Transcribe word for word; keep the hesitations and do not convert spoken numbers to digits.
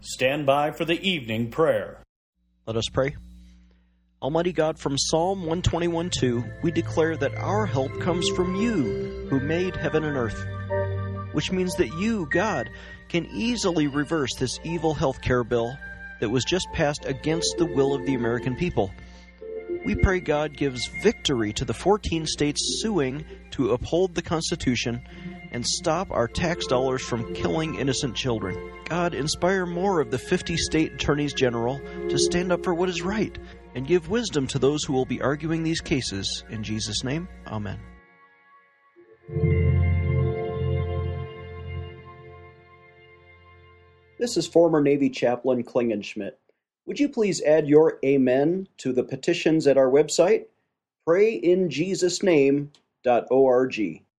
stand by for the evening prayer. Let us pray. Almighty God, from Psalm one twenty-one two, we declare that our help comes from you, who made heaven and earth, which means that you, God, can easily reverse this evil health care bill that was just passed against the will of the American people. We pray God gives victory to the fourteen states suing to uphold the Constitution and stop our tax dollars from killing innocent children. God, inspire more of the fifty state attorneys general to stand up for what is right and give wisdom to those who will be arguing these cases. In Jesus' name, amen. This is former Navy Chaplain Klingenschmidt. Would you please add your amen to the petitions at our website, pray in jesus name dot org.